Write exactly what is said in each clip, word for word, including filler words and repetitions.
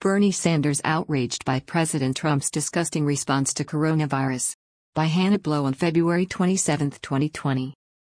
Bernie Sanders outraged by President Trump's disgusting response to coronavirus. By Hannah Blow on February twenty-seventh, twenty twenty.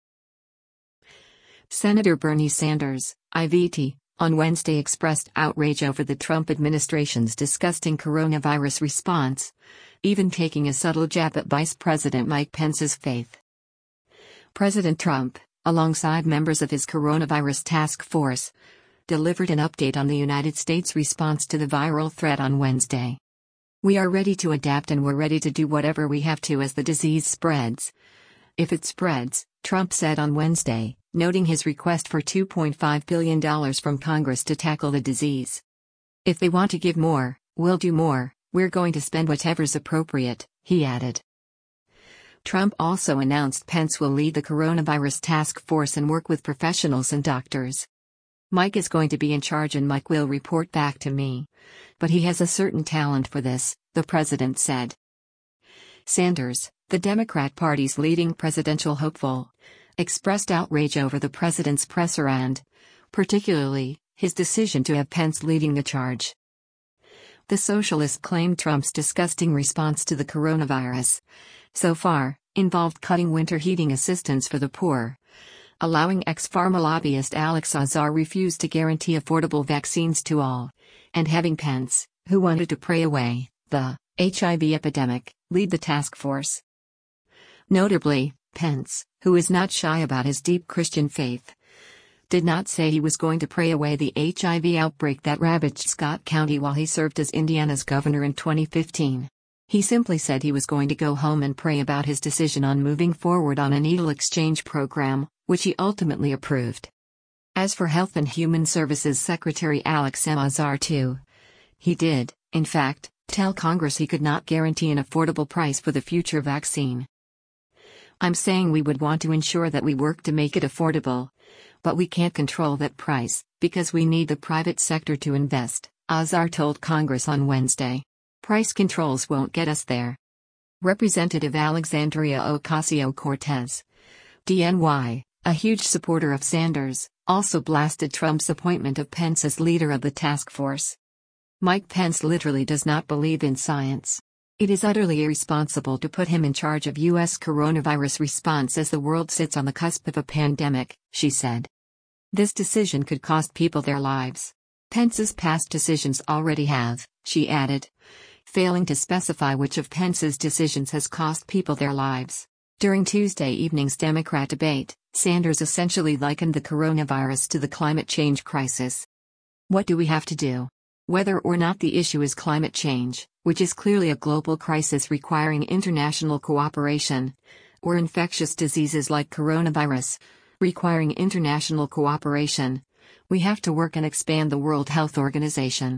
Senator Bernie Sanders, I V T, on Wednesday expressed outrage over the Trump administration's disgusting coronavirus response, even taking a subtle jab at Vice President Mike Pence's faith. President Trump, alongside members of his coronavirus task force, delivered an update on the United States' response to the viral threat on Wednesday. "We are ready to adapt and we're ready to do whatever we have to as the disease spreads. If it spreads," Trump said on Wednesday, noting his request for two point five billion dollars from Congress to tackle the disease. "If they want to give more, we'll do more, we're going to spend whatever's appropriate," he added. Trump also announced Pence will lead the coronavirus task force and work with professionals and doctors. "Mike is going to be in charge and Mike will report back to me. But he has a certain talent for this," the president said. Sanders, the Democrat Party's leading presidential hopeful, expressed outrage over the president's presser and, particularly, his decision to have Pence leading the charge. The socialist claimed Trump's disgusting response to the coronavirus, so far, involved cutting winter heating assistance for the poor, allowing ex-pharma lobbyist Alex Azar refuse to guarantee affordable vaccines to all, and having Pence, who wanted to pray away the H I V epidemic, lead the task force. Notably, Pence, who is not shy about his deep Christian faith, did not say he was going to pray away the H I V outbreak that ravaged Scott County while he served as Indiana's governor in twenty fifteen. He simply said he was going to go home and pray about his decision on moving forward on a needle exchange program, which he ultimately approved. As for Health and Human Services Secretary Alex M. Azar too, he did, in fact, tell Congress he could not guarantee an affordable price for the future vaccine. "I'm saying we would want to ensure that we work to make it affordable, but we can't control that price, because we need the private sector to invest," Azar told Congress on Wednesday. "Price controls won't get us there." Representative Alexandria Ocasio-Cortez, D N Y, a huge supporter of Sanders, also blasted Trump's appointment of Pence as leader of the task force. "Mike Pence literally does not believe in science. It is utterly irresponsible to put him in charge of U S coronavirus response as the world sits on the cusp of a pandemic," she said. "This decision could cost people their lives. Pence's past decisions already have," she added, failing to specify which of Pence's decisions has cost people their lives. During Tuesday evening's Democrat debate, Sanders essentially likened the coronavirus to the climate change crisis. "What do we have to do? Whether or not the issue is climate change, which is clearly a global crisis requiring international cooperation, or infectious diseases like coronavirus, requiring international cooperation, we have to work and expand the World Health Organization."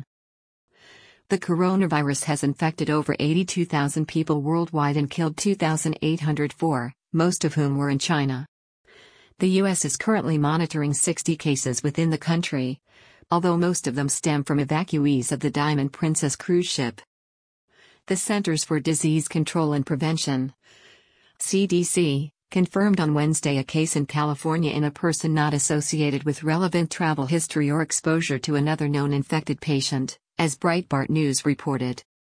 The coronavirus has infected over eighty-two thousand people worldwide and killed two thousand eight hundred four, most of whom were in China. The U S is currently monitoring sixty cases within the country, although most of them stem from evacuees of the Diamond Princess cruise ship. The Centers for Disease Control and Prevention, C D C, confirmed on Wednesday a case in California in a person not associated with relevant travel history or exposure to another known infected patient, as Breitbart News reported.